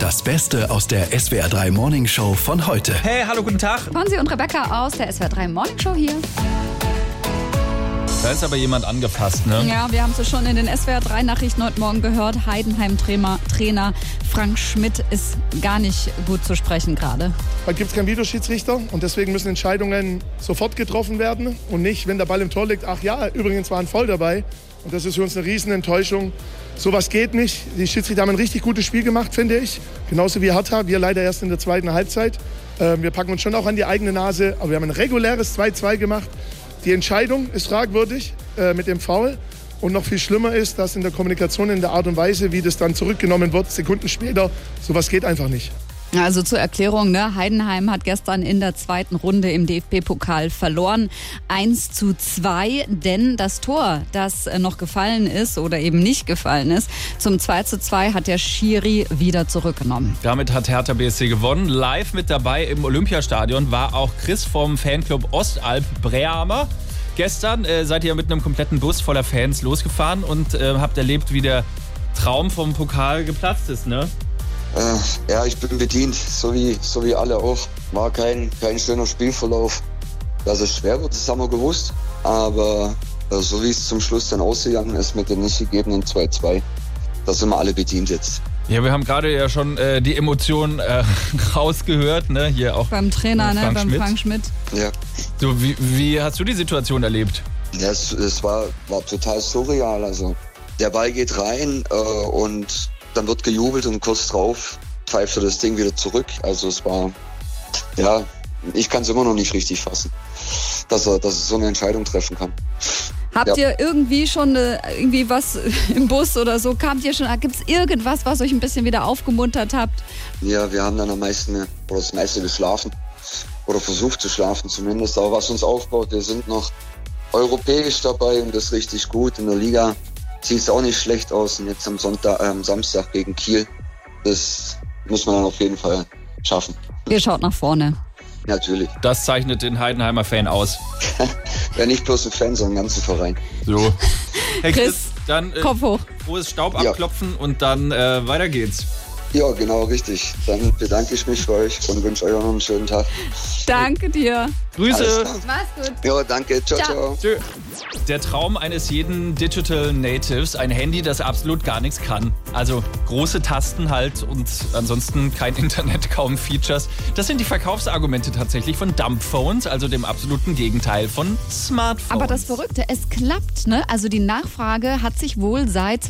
Das Beste aus der SWR3 Morning Show von heute. Hey, hallo, guten Tag. Fonsi und Rebecca aus der SWR3 Morning Show hier. Da ist aber jemand angefasst, ne? Ja, wir haben es schon in den SWR3 Nachrichten heute Morgen gehört. Heidenheim-Trainer Frank Schmidt ist gar nicht gut zu sprechen gerade. Heute gibt es keinen Videoschiedsrichter und deswegen müssen Entscheidungen sofort getroffen werden und nicht, wenn der Ball im Tor liegt, ach ja, übrigens war ein Foul dabei. Und das ist für uns eine riesen Enttäuschung. Sowas geht nicht. Die Schiedsrichter haben ein richtig gutes Spiel gemacht, finde ich. Genauso wie Hertha, wir leider erst in der zweiten Halbzeit. Wir packen uns schon auch an die eigene Nase, aber wir haben ein reguläres 2-2 gemacht. Die Entscheidung ist fragwürdig mit dem Foul. Und noch viel schlimmer ist, dass in der Kommunikation, in der Art und Weise, wie das dann zurückgenommen wird, Sekunden später, sowas geht einfach nicht. Also zur Erklärung, ne? Heidenheim hat gestern in der zweiten Runde im DFB-Pokal verloren. 1:2, denn das Tor, das noch gefallen ist oder eben nicht gefallen ist, zum 2:2 hat der Schiri wieder zurückgenommen. Damit hat Hertha BSC gewonnen. Live mit dabei im Olympiastadion war auch Chris vom Fanclub Ostalb Breamer. Gestern seid ihr mit einem kompletten Bus voller Fans losgefahren und habt erlebt, wie der Traum vom Pokal geplatzt ist, ne? Ja, ich bin bedient, so wie alle auch. War kein schöner Spielverlauf. Dass es schwer wird, das haben wir gewusst. Aber so wie es zum Schluss dann ausgegangen ist mit dem nicht gegebenen 2:2, da sind wir alle bedient jetzt. Ja, wir haben gerade ja schon die Emotionen rausgehört, ne? Hier auch beim Trainer, Frank Schmidt. Ja. So, wie hast du die Situation erlebt? Ja, es war total surreal. Also der Ball geht rein und dann wird gejubelt und kurz drauf pfeift er das Ding wieder zurück. Also es war, ja, ich kann es immer noch nicht richtig fassen, dass er so eine Entscheidung treffen kann. Habt ihr irgendwie schon irgendwie was im Bus oder so? Gibt es irgendwas, was euch ein bisschen wieder aufgemuntert habt? Ja, wir haben dann das meiste geschlafen. Oder versucht zu schlafen zumindest. Aber was uns aufbaut, wir sind noch europäisch dabei und das ist richtig gut. In der Liga sieht es auch nicht schlecht aus. Und jetzt am Samstag gegen Kiel, das muss man dann auf jeden Fall schaffen. Ihr schaut nach vorne. Natürlich. Das zeichnet den Heidenheimer Fan aus. Ja, nicht bloß ein Fan, sondern einen ganzen Verein. So. Hey Chris, dann Kopf hoch. Frohes Staub abklopfen und dann weiter geht's. Ja, genau, richtig. Dann bedanke ich mich für euch und wünsche euch noch einen schönen Tag. Danke dir. Grüße. Mach's gut. Ja, danke. Ciao. Tschö. Der Traum eines jeden Digital Natives, ein Handy, das absolut gar nichts kann. Also große Tasten halt und ansonsten kein Internet, kaum Features. Das sind die Verkaufsargumente tatsächlich von Dumbphones, also dem absoluten Gegenteil von Smartphones. Aber das Verrückte, es klappt, ne? Also die Nachfrage hat sich wohl seit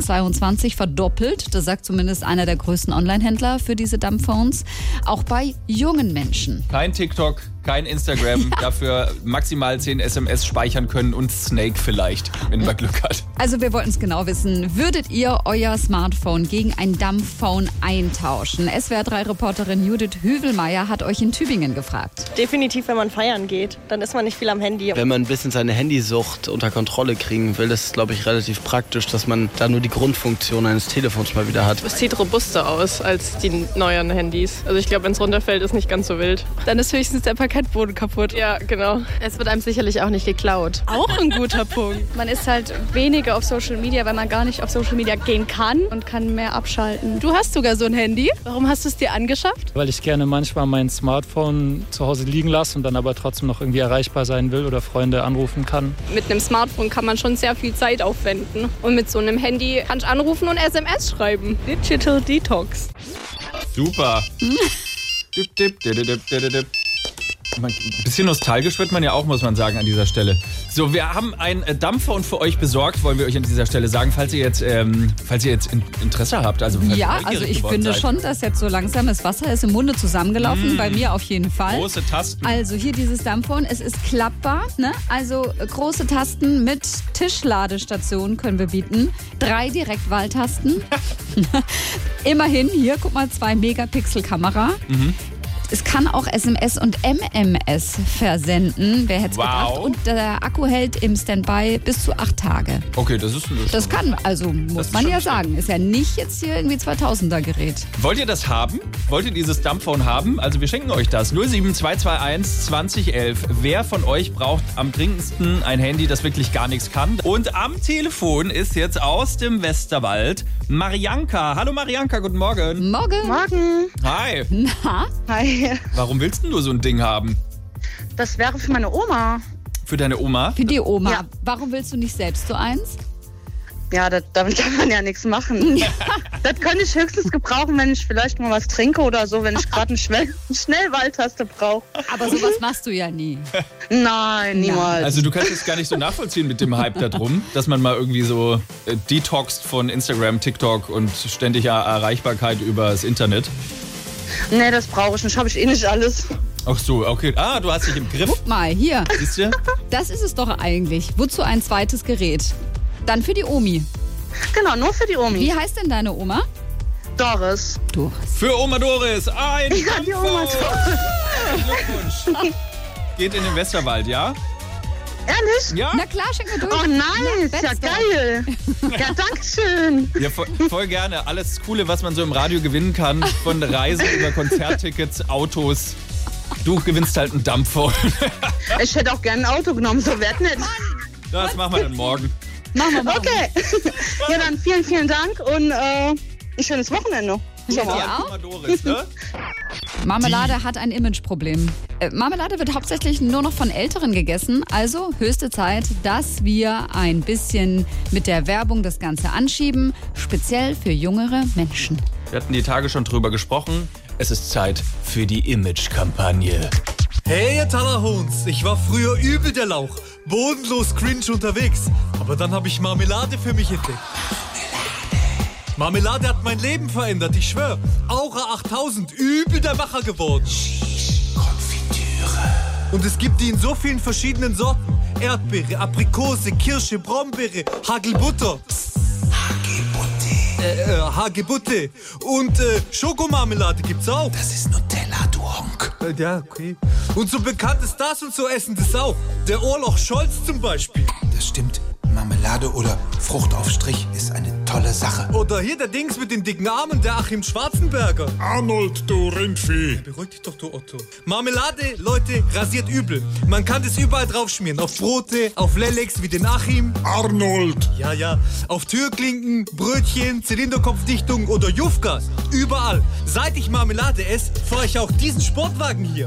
2022 verdoppelt. Das sagt zumindest einer der größten Online-Händler für diese Dumbphones. Auch bei jungen Menschen. Kein TikTok, kein Instagram, dafür maximal 10 SMS speichern können und Snake vielleicht, wenn man Glück hat. Also wir wollten es genau wissen. Würdet ihr euer Smartphone gegen ein Dumbphone eintauschen? SWR3-Reporterin Judith Hüvelmeier hat euch in Tübingen gefragt. Definitiv, wenn man feiern geht, dann ist man nicht viel am Handy. Wenn man ein bisschen seine Handysucht unter Kontrolle kriegen will, ist es, glaube ich, relativ praktisch, dass man da nur die Grundfunktion eines Telefons mal wieder hat. Es sieht robuster aus als die neuen Handys. Also ich glaube, wenn es runterfällt, ist nicht ganz so wild. Dann ist höchstens der Parkettboden kaputt. Ja, genau. Es wird einem sicherlich auch nicht geklaut. Auch ein guter Punkt. Man ist halt weniger auf Social Media, weil man gar nicht auf Social Media gehen kann und kann mehr abschalten. Du hast sogar so ein Handy. Warum hast du es dir angeschafft? Weil ich gerne manchmal mein Smartphone zu Hause liegen lasse und dann aber trotzdem noch irgendwie erreichbar sein will oder Freunde anrufen kann. Mit einem Smartphone kann man schon sehr viel Zeit aufwenden. Und mit so einem Handy kannst du anrufen und SMS schreiben. Digital Detox. Super. Ein bisschen nostalgisch wird man ja auch, muss man sagen, an dieser Stelle. So, wir haben ein Dumbphone für euch besorgt, wollen wir euch an dieser Stelle sagen, falls ihr jetzt Interesse habt. Also ja, also ich finde schon, dass jetzt so langsam das Wasser ist im Munde zusammengelaufen, bei mir auf jeden Fall. Große Tasten. Also hier dieses Dumbphone, es ist klappbar, ne? Also große Tasten mit Tischladestation können wir bieten. 3 Direktwahltasten. Immerhin, hier, guck mal, 2 Megapixel Kamera. Es kann auch SMS und MMS versenden. Wer hätte es gedacht? Und der Akku hält im Standby bis zu 8 Tage. Okay, das ist eine Das kann, also muss man ja sagen. Ist ja nicht jetzt hier irgendwie 2000er Gerät. Wollt ihr das haben? Wollt ihr dieses Dumbphone haben? Also wir schenken euch das. 07221 2011. Wer von euch braucht am dringendsten ein Handy, das wirklich gar nichts kann? Und am Telefon ist jetzt aus dem Westerwald Marianka. Hallo Marianka, guten Morgen. Morgen. Morgen. Hi. Na? Hi. Warum willst du so ein Ding haben? Das wäre für meine Oma. Für deine Oma? Für die Oma. Ja. Warum willst du nicht selbst so eins? Ja, damit kann man ja nichts machen. Das könnte ich höchstens gebrauchen, wenn ich vielleicht mal was trinke oder so, wenn ich gerade eine Schnellwahltaste brauche. Aber sowas machst du ja nie. Nein, niemals. Also du kannst es gar nicht so nachvollziehen mit dem Hype da drum, dass man mal irgendwie so detoxt von Instagram, TikTok und ständiger Erreichbarkeit übers Internet. Nee, das brauche ich nicht. Habe ich eh nicht alles. Ach so, okay. Ah, du hast dich im Griff. Guck mal, hier. Siehst du? Das ist es doch eigentlich. Wozu ein zweites Gerät? Dann für die Omi. Genau, nur für die Omi. Wie heißt denn deine Oma? Doris. Doris. Für Oma Doris ein Ja, die Oma Doris. Glückwunsch. Geht in den Westerwald, ja? Ehrlich? Ja? Na klar, schenk mir durch. Oh, nice. Ja, Bester. geil. Ja, danke schön. Ja, voll gerne. Alles Coole, was man so im Radio gewinnen kann. Von Reisen über Konzerttickets, Autos. Du gewinnst halt ein Dumbphone. Ich hätte auch gerne ein Auto genommen, so wert nicht. Das machen wir dann morgen. Machen wir mal. Okay. Ja, dann vielen Dank und ein schönes Wochenende. Ja, Oma Doris, ne? Marmelade hat ein Imageproblem. Marmelade wird hauptsächlich nur noch von Älteren gegessen. Also höchste Zeit, dass wir ein bisschen mit der Werbung das Ganze anschieben. Speziell für jüngere Menschen. Wir hatten die Tage schon drüber gesprochen. Es ist Zeit für die Image-Kampagne. Hey, ihr Tallerhunds, ich war früher übel der Lauch, bodenlos cringe unterwegs. Aber dann habe ich Marmelade für mich entdeckt. Marmelade hat mein Leben verändert, ich schwör. Aura 8000, übel der Macher geworden. Konfitüre. Und es gibt die in so vielen verschiedenen Sorten. Erdbeere, Aprikose, Kirsche, Brombeere, Hagelbutter. Hagebutte. Und Schokomarmelade gibt's auch. Das ist Nutella, du Honk. Ja, okay. Und so bekannt ist das und so essen das auch. Der Ohrloch Scholz zum Beispiel. Das stimmt. Marmelade oder Fruchtaufstrich ist eine tolle Sache. Oder hier der Dings mit den dicken Armen, der Achim Schwarzenberger. Arnold, du Rindvieh. Beruhig dich doch, du Otto. Marmelade, Leute, rasiert übel. Man kann das überall drauf schmieren. Auf Brote, auf Lelex wie den Achim. Arnold. Ja. Auf Türklinken, Brötchen, Zylinderkopfdichtung oder Jufkas. Überall. Seit ich Marmelade esse, fahre ich auch diesen Sportwagen hier.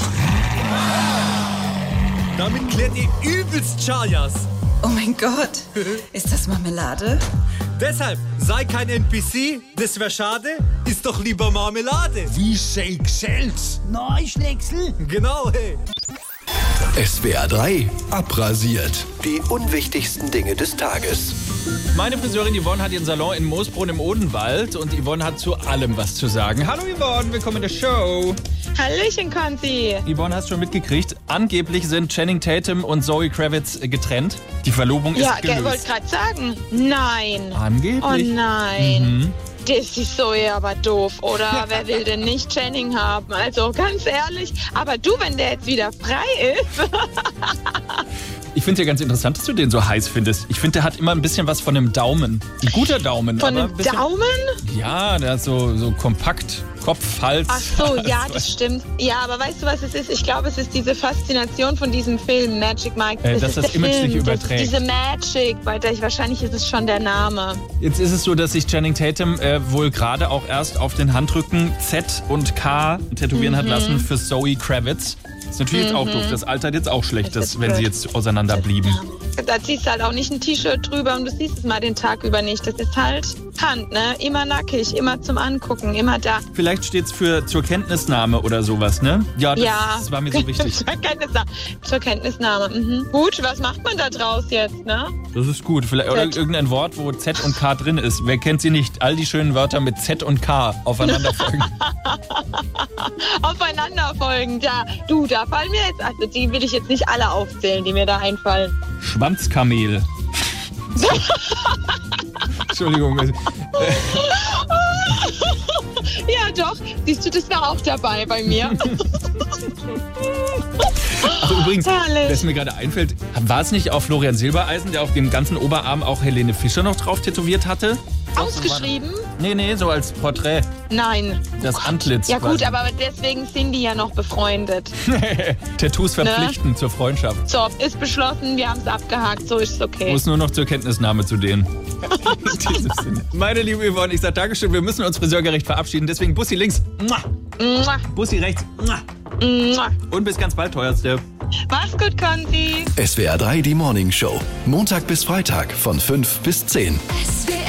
Damit klärt ihr übelst Chayas. Oh mein Gott, ist das Marmelade? Deshalb, sei kein NPC, das wär schade, ist doch lieber Marmelade. Wie Shake Shells. Neuschnäcksel? Genau, hey. SWR 3 abrasiert. Die unwichtigsten Dinge des Tages. Meine Friseurin Yvonne hat ihren Salon in Moosbrunn im Odenwald und Yvonne hat zu allem was zu sagen. Hallo Yvonne, willkommen in der Show. Hallöchen, Konzi. Yvonne, hast schon mitgekriegt, angeblich sind Channing Tatum und Zoe Kravitz getrennt. Die Verlobung ist gelöst. Ja, ich wollte gerade sagen, nein. Angeblich? Oh nein. Das ist so aber doof, oder? Wer will denn nicht Channing haben? Also ganz ehrlich, aber du, wenn der jetzt wieder frei ist. Ich finde ja ganz interessant, dass du den so heiß findest. Ich finde, der hat immer ein bisschen was von einem Daumen. Ein guter Daumen. Von aber einem ein bisschen, Daumen? Ja, der hat so kompakt. Kopf, Hals. Ach so, ja, das stimmt. Ja, aber weißt du, was es ist? Ich glaube, es ist diese Faszination von diesem Film, Magic Mike. Dass das Image sich überträgt. Diese Magic, wahrscheinlich ist es schon der Name. Jetzt ist es so, dass sich Channing Tatum wohl gerade auch erst auf den Handrücken Z und K tätowieren hat lassen für Zoe Kravitz. Ist natürlich jetzt auch doof. Das altert jetzt auch schlecht, wenn sie jetzt auseinander blieben. Da ziehst du halt auch nicht ein T-Shirt drüber und du siehst es mal den Tag über nicht. Das ist halt Hand, ne? Immer nackig, immer zum Angucken, immer da. Vielleicht steht es für zur Kenntnisnahme oder sowas, ne? Ja, das war mir so wichtig. Zur Kenntnisnahme. Gut, was macht man da draus jetzt, ne? Das ist gut. Vielleicht, oder irgendein Wort, wo Z und K drin ist. Wer kennt sie nicht? All die schönen Wörter mit Z und K aufeinander folgen. Aufeinander folgen, ja. Du, da fallen mir jetzt, also die will ich jetzt nicht alle aufzählen, die mir da einfallen. Schwanzkamel. Entschuldigung. Ja, doch. Siehst du, das war auch dabei bei mir. Ach, übrigens, Herrlich. was mir gerade einfällt, war es nicht auch Florian Silbereisen, der auf dem ganzen Oberarm auch Helene Fischer noch drauf tätowiert hatte? Ausgeschrieben? Nee, so als Porträt. Nein. Das Antlitz. Ja gut, quasi. aber deswegen sind die ja noch befreundet. Tattoos verpflichten zur Freundschaft. So, ist beschlossen, wir haben es abgehakt, so ist es okay. Muss nur noch zur Kenntnisnahme zu denen. In diesem Sinne. Meine liebe Yvonne, ich sage Dankeschön, wir müssen uns friseurgerecht verabschieden, deswegen Bussi links. Mua. Bussi rechts. Mua. Und bis ganz bald, teuerste. Mach's gut, Konzi. SWR 3, die Morning Show. Montag bis Freitag von 5 bis 10. SWR